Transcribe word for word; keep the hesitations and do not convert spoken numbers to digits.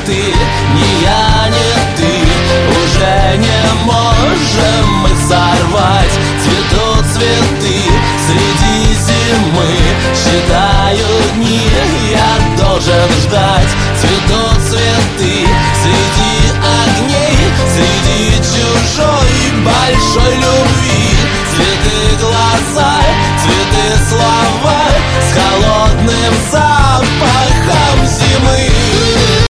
ты, ни я, ни ты. Уже не можем мы сорвать. Цветут цветы среди зимы. Считаю дни, я должен ждать. Цветут цветы среди огней, среди чужой большой любви.